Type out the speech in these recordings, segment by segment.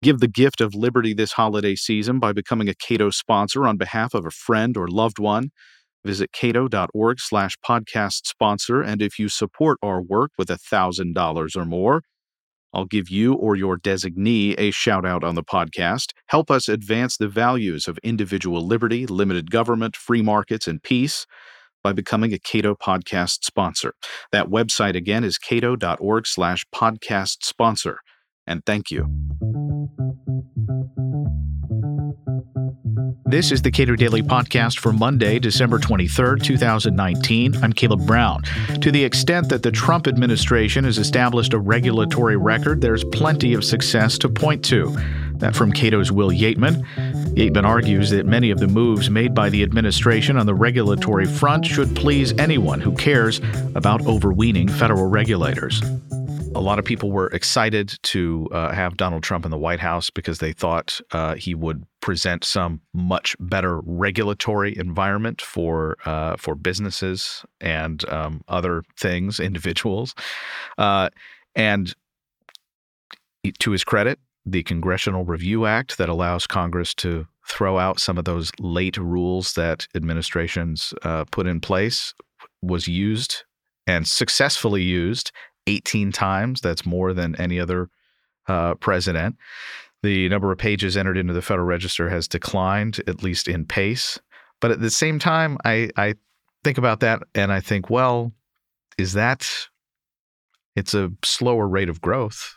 Give the gift of liberty this holiday season by becoming a Cato sponsor on behalf of a friend or loved one. Visit cato.org/podcast sponsor, and if you support our work with $1,000 or more, I'll give you or your designee a shout-out on the podcast. Help us advance the values of individual liberty, limited government, free markets, and peace by becoming a Cato podcast sponsor. That website again is cato.org/podcast sponsor. And thank you. This is the Cato Daily Podcast for Monday, December 23rd, 2019. I'm Caleb Brown. To the extent that the Trump administration has established a regulatory record, there's plenty of success to point to. That from Cato's Will Yeatman. Yeatman argues that many of the moves made by the administration on the regulatory front should please anyone who cares about overweening federal regulators. A lot of people were excited to have Donald Trump in the White House because they thought he would present some much better regulatory environment for businesses and other things, individuals. And to his credit, the Congressional Review Act that allows Congress to throw out some of those late rules that administrations put in place was used and successfully used 18 times. That's more than any other president. The number of pages entered into the Federal Register has declined, at least in pace. But at the same time, I think about that and I think, well, it's a slower rate of growth.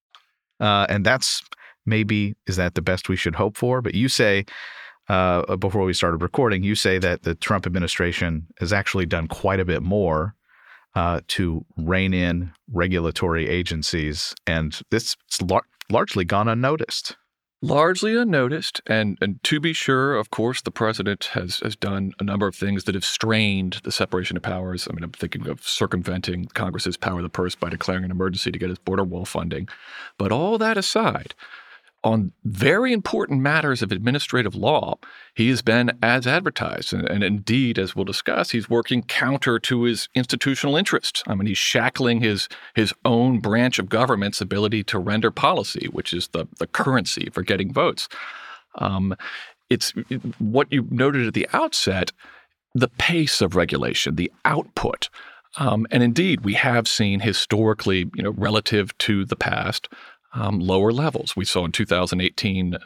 And is that the best we should hope for? But you say, before we started recording, you say that the Trump administration has actually done quite a bit more to rein in regulatory agencies, and this is largely gone unnoticed. Largely unnoticed, and to be sure, of course, the president has done a number of things that have strained the separation of powers. I mean, I'm thinking of circumventing Congress's power of the purse by declaring an emergency to get his border wall funding. But all that aside, on very important matters of administrative law, he has been as advertised. And indeed, as we'll discuss, he's working counter to his institutional interests. I mean, he's shackling his own branch of government's ability to render policy, which is the currency for getting votes. It's what you noted at the outset, the pace of regulation, the output. And indeed, we have seen historically, relative to the past, lower levels. We saw in 2018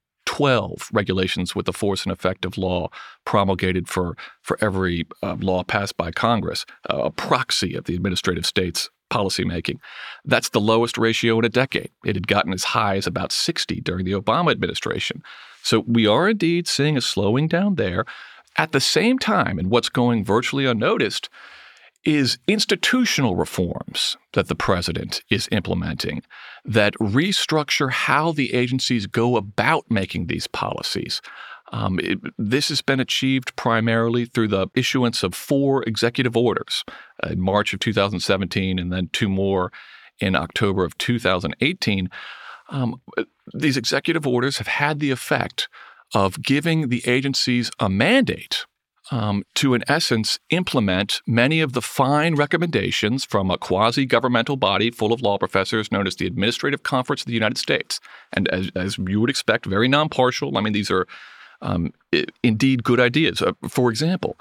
12 regulations with the force and effect of law promulgated for every law passed by Congress, a proxy of the administrative state's policymaking. That's the lowest ratio in a decade. It had gotten as high as about 60 during the Obama administration. So we are indeed seeing a slowing down there. At the same time, and what's going virtually unnoticed, is institutional reforms that the president is implementing that restructure how the agencies go about making these policies. This has been achieved primarily through the issuance of 4 executive orders in March of 2017 and then 2 more in October of 2018. These executive orders have had the effect of giving the agencies a mandate to, in essence, implement many of the fine recommendations from a quasi-governmental body full of law professors known as the Administrative Conference of the United States. And as you would expect, very non-partial. I mean, these are indeed good ideas. For example,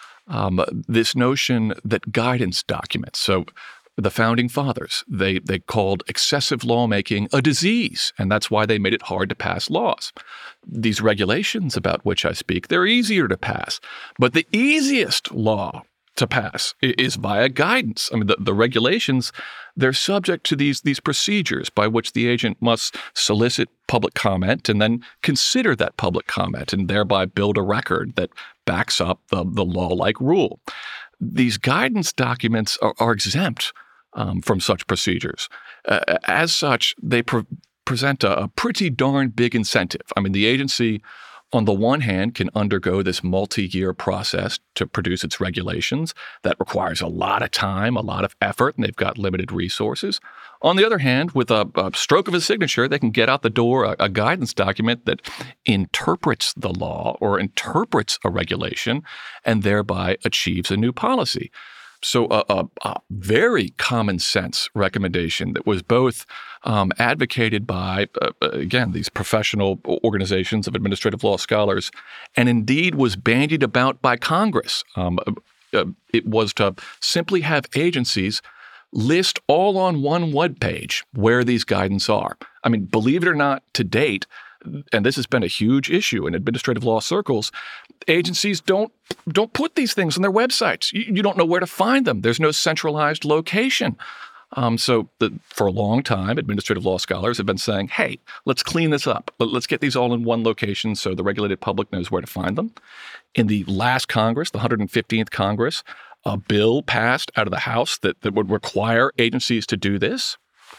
this notion that guidance documents, so the Founding Fathers, they called excessive lawmaking a disease, and that's why they made it hard to pass laws. These regulations about which I speak, they're easier to pass. But the easiest law to pass is via guidance. I mean, the regulations, they're subject to these procedures by which the agent must solicit public comment and then consider that public comment and thereby build a record that backs up the law-like rule. These guidance documents are exempt from such procedures. As such, they present a pretty darn big incentive. I mean, the agency, on the one hand, can undergo this multi-year process to produce its regulations. That requires a lot of time, a lot of effort, and they've got limited resources. On the other hand, with a stroke of a signature, they can get out the door a guidance document that interprets the law or interprets a regulation and thereby achieves a new policy. So a very common sense recommendation that was both advocated by, again, these professional organizations of administrative law scholars, and indeed was bandied about by Congress. It was to simply have agencies list all on one web page where these guidance are. I mean, believe it or not, to date, and this has been a huge issue in administrative law circles, agencies don't put these things on their websites. You don't know where to find them. There's no centralized location. For a long time, administrative law scholars have been saying, hey, let's clean this up. Let's get these all in one location so the regulated public knows where to find them. In the last Congress, the 115th Congress, a bill passed out of the House that would require agencies to do this.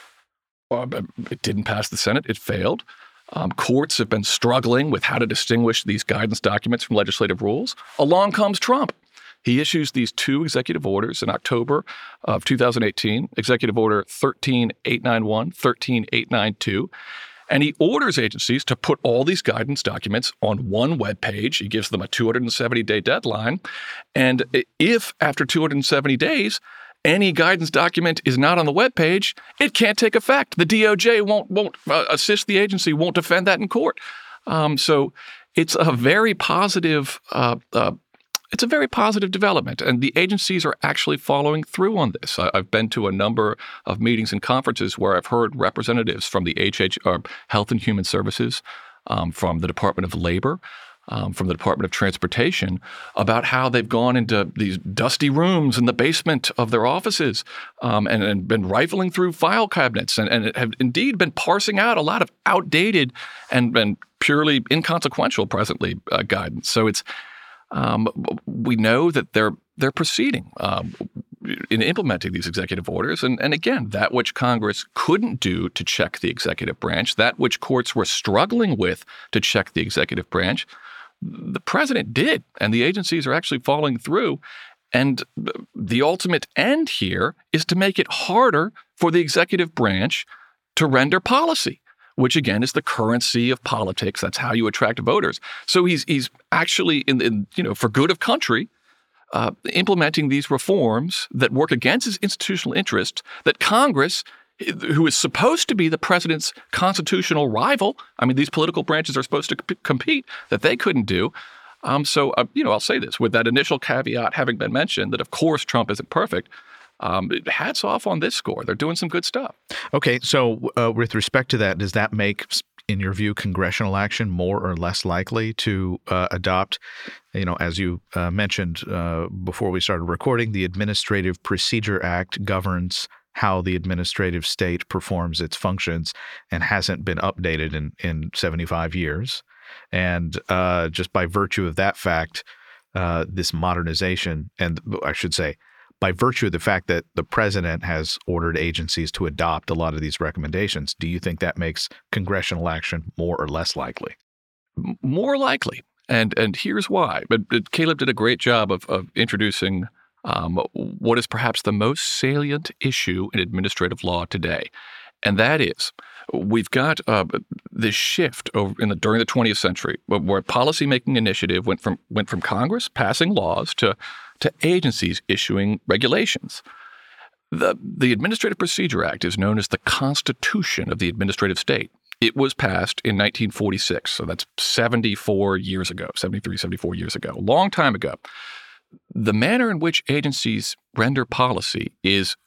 It didn't pass the Senate. It failed. Courts have been struggling with how to distinguish these guidance documents from legislative rules. Along comes Trump. He issues these two executive orders in October of 2018, Executive Order 13891, 13892, and he orders agencies to put all these guidance documents on one web page. He gives them a 270-day deadline, and if after 270 days any guidance document is not on the web page, it can't take effect. The DOJ won't assist the agency, won't defend that in court. So it's a very positive. It's a very positive development, and the agencies are actually following through on this. I've been to a number of meetings and conferences where I've heard representatives from the Health and Human Services, from the Department of Labor, from the Department of Transportation, about how they've gone into these dusty rooms in the basement of their offices and been rifling through file cabinets and have indeed been parsing out a lot of outdated and purely inconsequential presently guidance. So it's we know that they're proceeding in implementing these executive orders. And again, that which Congress couldn't do to check the executive branch, that which courts were struggling with to check the executive branch, the president did. And the agencies are actually following through. And the ultimate end here is to make it harder for the executive branch to render policy, which again is the currency of politics. That's how you attract voters. So he's actually, for good of country, implementing these reforms that work against his institutional interests, that Congress, who is supposed to be the president's constitutional rival, I mean, these political branches are supposed to compete, that they couldn't do. I'll say this, with that initial caveat having been mentioned, that of course Trump isn't perfect. Hats off on this score. They're doing some good stuff. Okay, so with respect to that, does that make, in your view, congressional action more or less likely to adopt, as you mentioned before we started recording, the Administrative Procedure Act governs how the administrative state performs its functions and hasn't been updated in 75 years. And just by virtue of that fact, this modernization, and I should say, by virtue of the fact that the president has ordered agencies to adopt a lot of these recommendations, do you think that makes congressional action more or less likely? More likely. And here's why. But Caleb did a great job of introducing what is perhaps the most salient issue in administrative law today. And that is, we've got this shift during the 20th century where policymaking initiative went from Congress passing laws to agencies issuing regulations. The Administrative Procedure Act is known as the Constitution of the administrative state. It was passed in 1946, so that's 74 years ago, 73, 74 years ago, a long time ago. The manner in which agencies render policy is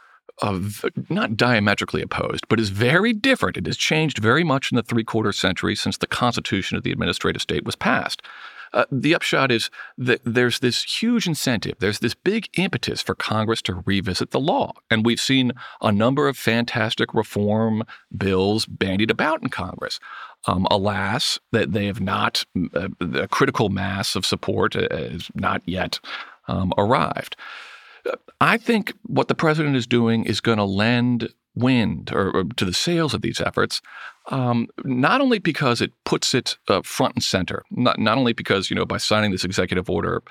not diametrically opposed, but is very different. It has changed very much in the three-quarter century since the Constitution of the administrative state was passed. The upshot is that there's this huge incentive. There's this big impetus for Congress to revisit the law. And we've seen a number of fantastic reform bills bandied about in Congress. Alas, that they have not, the critical mass of support has not yet arrived. I think what the president is doing is going to lend wind or to the sails of these efforts, not only because it puts it front and center, not only because, by signing these executive orders,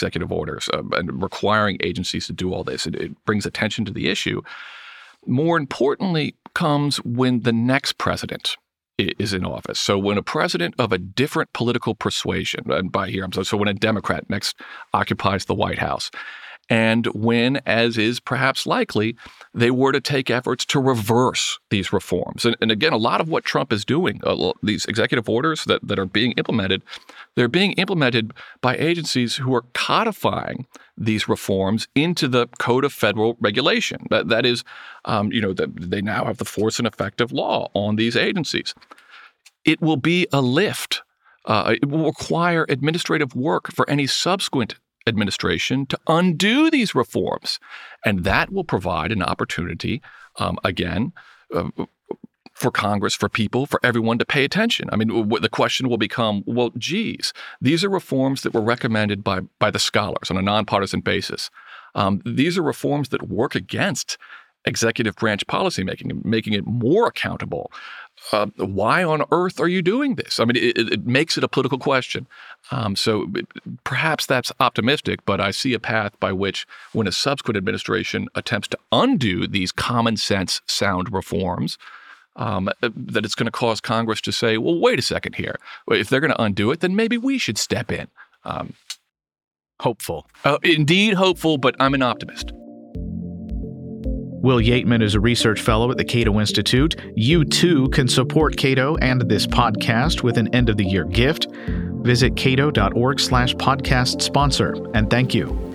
and requiring agencies to do all this, it brings attention to the issue. More importantly, comes when the next president is in office. So when a president of a different political persuasion, and by here, so when a Democrat next occupies the White House, and when, as is perhaps likely, they were to take efforts to reverse these reforms. And again, a lot of what Trump is doing, these executive orders that are being implemented, they're being implemented by agencies who are codifying these reforms into the Code of Federal Regulation. That is, they now have the force and effect of law on these agencies. It will be a lift. It will require administrative work for any subsequent administration to undo these reforms. And that will provide an opportunity, for Congress, for people, for everyone to pay attention. I mean, the question will become, well, geez, these are reforms that were recommended by the scholars on a nonpartisan basis. These are reforms that work against executive branch policymaking, making it more accountable. Why on earth are you doing this? I mean, it makes it a political question. So perhaps that's optimistic, but I see a path by which, when a subsequent administration attempts to undo these common sense, sound reforms, that it's going to cause Congress to say, well, wait a second here. If they're going to undo it, then maybe we should step in. Hopeful. Indeed hopeful, but I'm an optimist. Will Yeatman is a research fellow at the Cato Institute. You, too, can support Cato and this podcast with an end-of-the-year gift. Visit cato.org/podcast sponsor, and thank you.